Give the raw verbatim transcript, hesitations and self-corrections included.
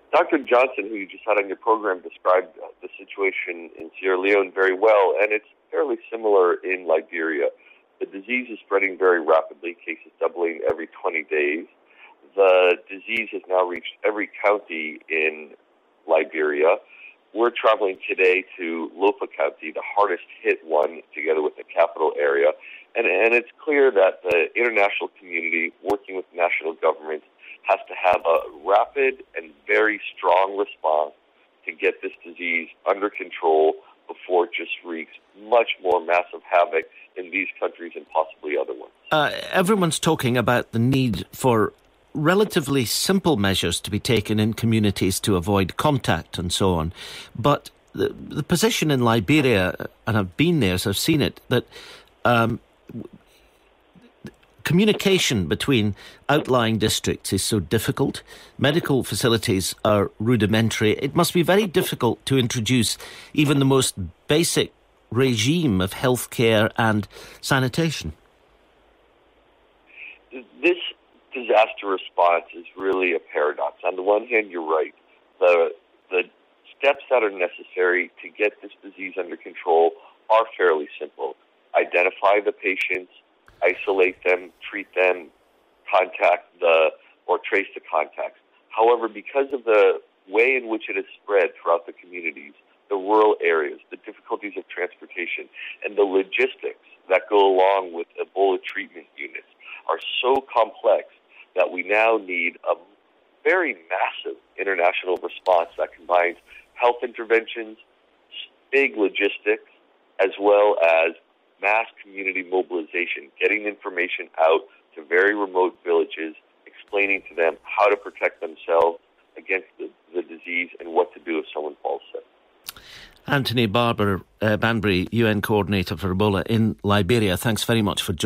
Doctor Johnson, who you just had on your program, described uh, the situation in Sierra Leone very well, and it's fairly similar in Liberia. The disease is spreading very rapidly, cases doubling every twenty days. The disease has now reached every county in Liberia. We're traveling today to Lofa County, the hardest hit one, together with the capital area. And, and it's clear that the international community, working with national governments, has to have a rapid and very strong response to get this disease under control before it just wreaks much more massive havoc in these countries and possibly other ones. Uh, everyone's talking about the need for relatively simple measures to be taken in communities to avoid contact and so on. But the, the position in Liberia, and I've been there, so I've seen it, that um, communication between outlying districts is so difficult. Medical facilities are rudimentary. It must be very difficult to introduce even the most basic regime of healthcare and sanitation. This disaster response is really a paradox. On the one hand, you're right. The the steps that are necessary to get this disease under control are fairly simple. Identify the patients, isolate them, treat them, contact the, or trace the contacts. However, because of the way in which it has spread throughout the communities, the rural areas, the difficulties of transportation, and the logistics that go along with Ebola treatment units are so complex that we now need a very massive international response that combines health interventions, big logistics, as well as mass community mobilization, getting information out to very remote villages, explaining to them how to protect themselves against the, the disease and what to do if someone falls sick. Anthony Barber, uh, Banbury, U N Coordinator for Ebola in Liberia, thanks very much for joining